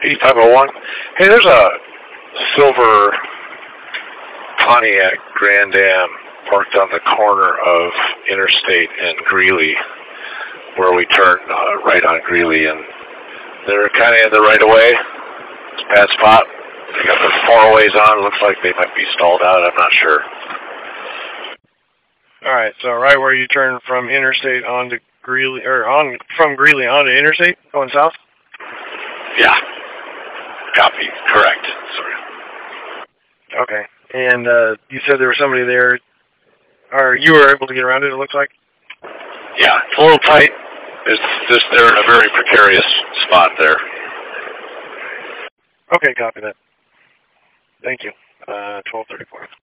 E501. Hey, there's a silver Pontiac Grand Am parked on the corner of Interstate and Greeley, where we turn right on Greeley, and they're kind of in the right of way. It's a bad spot. They got the four-ways on. Looks like they might be stalled out. I'm not sure. All right, so right where you turn from Interstate onto Greeley, or from Greeley onto Interstate, going south? Yeah. Copy. Correct. Sorry. Okay. And you said there was somebody there, or you were able to get around it, it looks like? Yeah, it's a little tight. They're in a very precarious spot there. Okay, copy that. Thank you. 1234.